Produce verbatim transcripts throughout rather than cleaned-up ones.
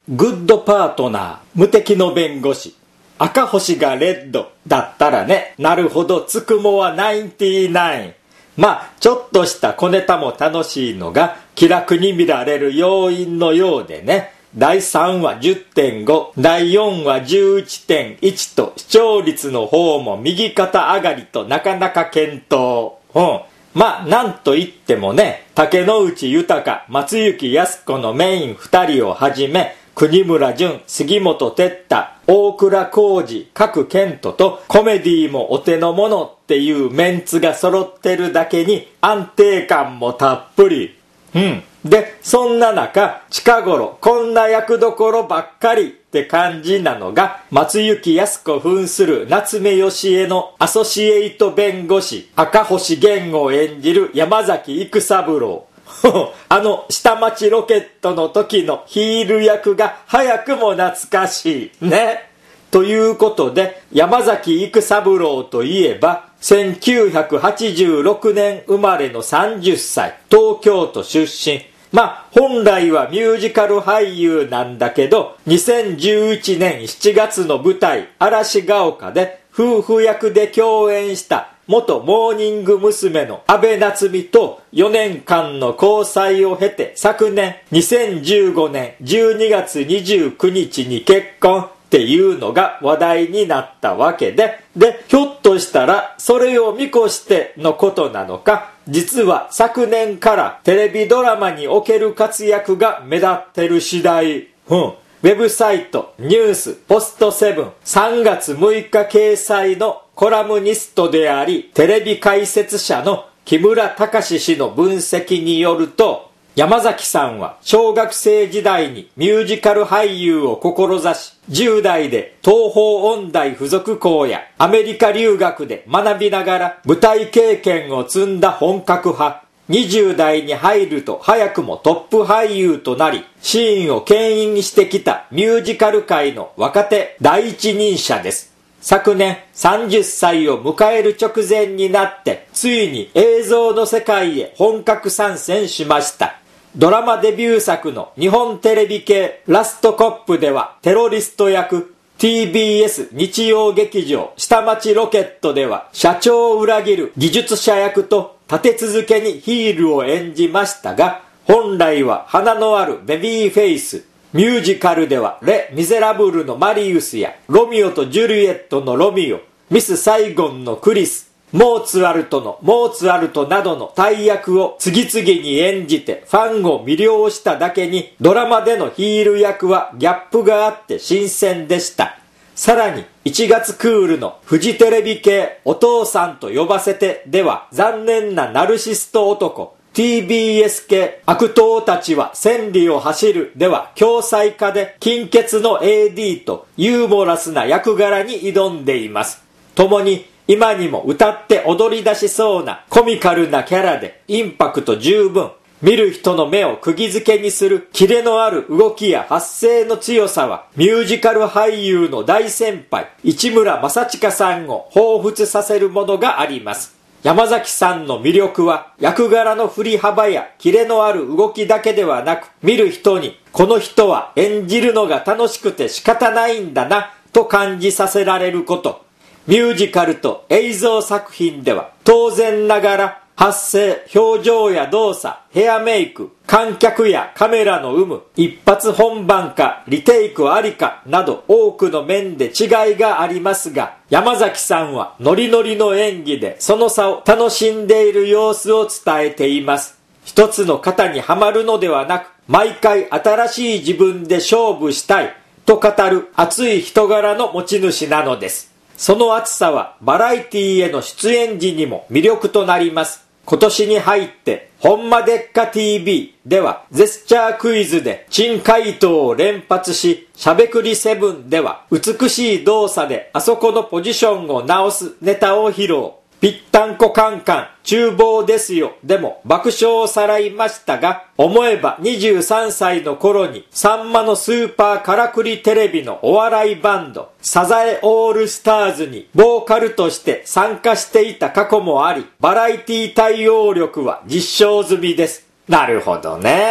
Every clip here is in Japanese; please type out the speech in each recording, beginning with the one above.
グッドパートナー、無敵の弁護士、赤星がレッドだったらね、なるほどつくもはナインティナイン。まあちょっとした小ネタも楽しいのが気楽に見られる要因のようでね、だいさんわ じゅってんご、だいよんわ じゅういってんいち と視聴率の方も右肩上がりとなかなか健闘。うん。まあなんといってもね、竹野内豊、松雪泰子のメインふたりをはじめ、国村淳、杉本哲太、大倉浩二、賀来賢人とコメディもお手の物っていうメンツが揃ってるだけに安定感もたっぷり。うん。で、そんな中、近頃こんな役どころばっかりって感じなのが、松雪泰子扮する夏目義恵のアソシエイト弁護士、赤星源を演じる山崎育三郎。あの下町ロケットの時のヒール役が早くも懐かしいね。ということで、山崎育三郎といえばせんきゅうひゃくはちじゅうろくねん生まれのさんじゅっさい、東京都出身。まあ本来はミュージカル俳優なんだけど、にせんじゅういちねんしちがつの舞台嵐が丘で夫婦役で共演した元モーニング娘。の安倍夏実とよねんかんの交際を経て、昨年にせんじゅうごねんじゅうにがつにじゅうくにちに結婚っていうのが話題になったわけで、で、ひょっとしたらそれを見越してのことなのか、実は昨年からテレビドラマにおける活躍が目立ってる次第。うん。ウェブサイト、ニュース、ポストセブン、さんがつむいか掲載のコラムニストであり、テレビ解説者の木村隆氏の分析によると、山崎さんは小学生時代にミュージカル俳優を志し、じゅうだいで東邦音大附属校やアメリカ留学で学びながら舞台経験を積んだ本格派。にじゅうだいに入ると早くもトップ俳優となり、シーンを牽引してきたミュージカル界の若手第一人者です。昨年さんじゅっさいを迎える直前になって、ついに映像の世界へ本格参戦しました。ドラマデビュー作の日本テレビ系ラストコップではテロリスト役、ティービーエス 日曜劇場下町ロケットでは社長を裏切る技術者役と立て続けにヒールを演じましたが、本来は花のあるベビーフェイス、ミュージカルではレ・ミゼラブルのマリウスやロミオとジュリエットのロミオ、ミス・サイゴンのクリス、モーツァルトのモーツァルトなどの大役を次々に演じてファンを魅了しただけに、ドラマでのヒール役はギャップがあって新鮮でした。さらにいちがつクールのフジテレビ系お父さんと呼ばせてでは残念なナルシスト男、 ティービーエス 系悪党たちは千里を走るでは共済家で金欠の エーディー とユーモラスな役柄に挑んでいます。共に今にも歌って踊り出しそうなコミカルなキャラでインパクト十分、見る人の目を釘付けにするキレのある動きや発声の強さはミュージカル俳優の大先輩市村正親さんを彷彿させるものがあります。山崎さんの魅力は役柄の振り幅やキレのある動きだけではなく、見る人にこの人は演じるのが楽しくて仕方ないんだなと感じさせられること。ミュージカルと映像作品では当然ながら発声、表情や動作、ヘアメイク、観客やカメラの有無、一発本番かリテイクありかなど多くの面で違いがありますが、山崎さんはノリノリの演技でその差を楽しんでいる様子を伝えています。一つの型にはまるのではなく、毎回新しい自分で勝負したいと語る熱い人柄の持ち主なのです。その熱さはバラエティへの出演時にも魅力となります。今年に入ってほんまでっか ティービー ではジェスチャークイズで珍回答を連発し、しゃべくりセブンでは美しい動作であそこのポジションを直すネタを披露。ぴったんこカンカン厨房ですよでも爆笑をさらいましたが、思えばにじゅうさんさいの頃にさんまのスーパーからくりテレビのお笑いバンドサザエオールスターズにボーカルとして参加していた過去もあり、バラエティ対応力は実証済みです。なるほどね。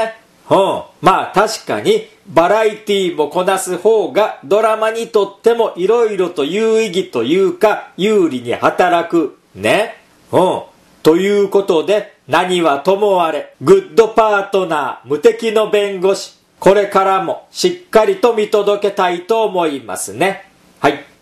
うん。まあ確かにバラエティもこなす方がドラマにとってもいろいろと有意義というか有利に働く。ね。うん。ということで何はともあれグッドパートナー無敵の弁護士これからもしっかりと見届けたいと思いますね。はい。